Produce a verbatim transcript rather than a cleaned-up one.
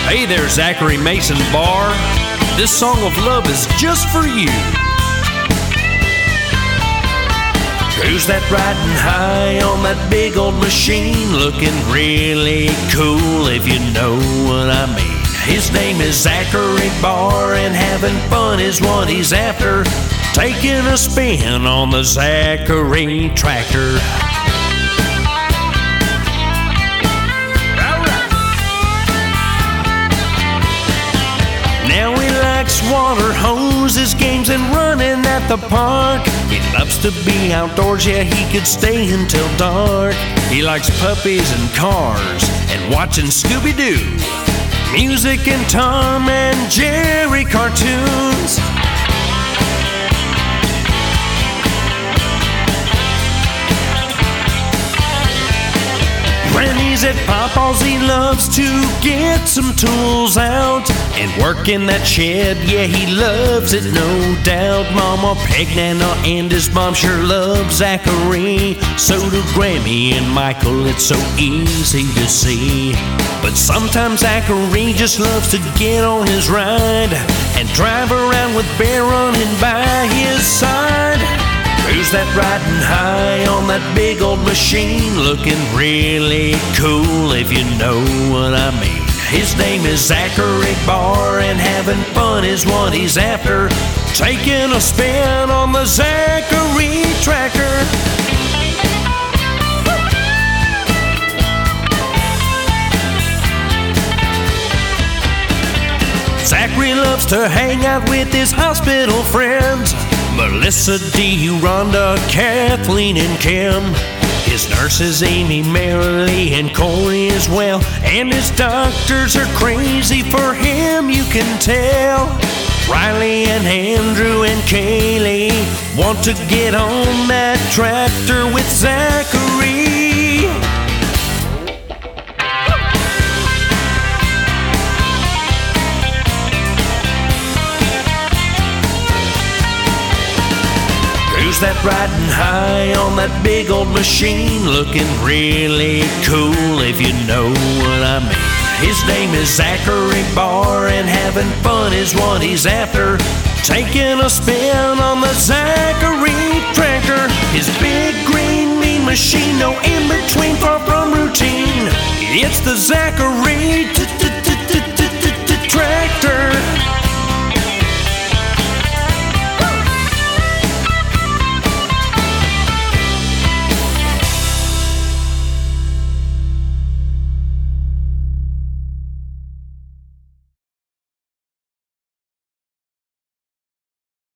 Hey there, Zachary Mason Barr. This song of love is just for you. Who's that riding high on that big old machine, looking really cool, if you know what I mean? His name is Zachary Barr, and having fun is what he's after, taking a spin on the Zachary tractor. Now he likes water hoses, games, and running at the park. He loves to be outdoors, yeah, he could stay until dark. He likes puppies and cars and watching Scooby-Doo, music and Tom and Jerry cartoons. When he's at Papa's, he loves to get some tools out and work in that shed, yeah, he loves it, no doubt. Mama, Peg, Nana, and his mom sure love Zachary. So do Grammy and Michael, it's so easy to see. But sometimes Zachary just loves to get on his ride and drive around with Bear running by his side. Who's that riding high on that big old machine, looking really cool, if you know what I mean? His name is Zachary Barr, and having fun is what he's after, taking a spin on the Zachary tractor. Zachary loves to hang out with his hospital friends, Melissa, Dee, Rhonda, Kathleen, and Kim. His nurses, Amy, Marilee, and Corey as well. And his doctors are crazy for him, you can tell. Riley and Andrew and Kaylee want to get on that tractor with Zachary. Who's that riding high on that big old machine, looking really cool, if you know what I mean? His name is Zachary Barr, and having fun is what he's after, taking a spin on the Zachary tractor. His big green mean machine, no in between, far from routine. It's the Zachary